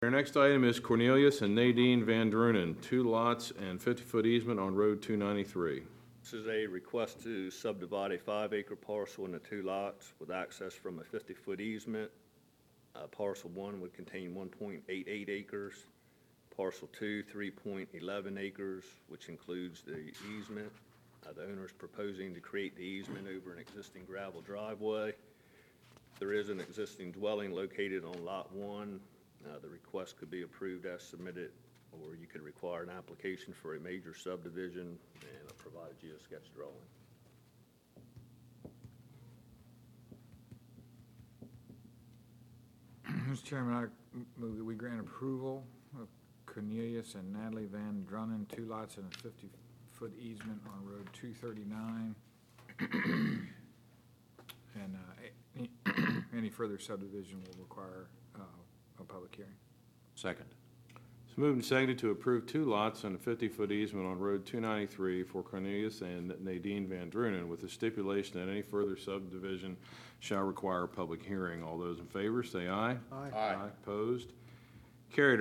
Our next item is Cornelius and Nadine Van Drunen, 2 lots and 50-foot easement on Road 293. This is a request to subdivide a 5-acre parcel into 2 lots with access from a 50-foot easement. Parcel 1 would contain 1.88 acres. Parcel 2, 3.11 acres, which includes the easement. The owner is proposing to create the easement over an existing gravel driveway. There is an existing dwelling located on Lot 1. The request could be approved as submitted, or you could require an application for a major subdivision and provide a geosketch drawing. Mr. Chairman, I move that we grant approval of Cornelius and Natalie Van Drunen, 2 lots and a 50-foot easement on Road 239. And any further subdivision will require a public hearing. Second. It's moved and seconded to approve 2 lots and a 50-foot easement on Road 293 for Cornelius and Nadine Van Drunen, with the stipulation that any further subdivision shall require a public hearing. All those in favor say aye. Aye. Opposed? Carried.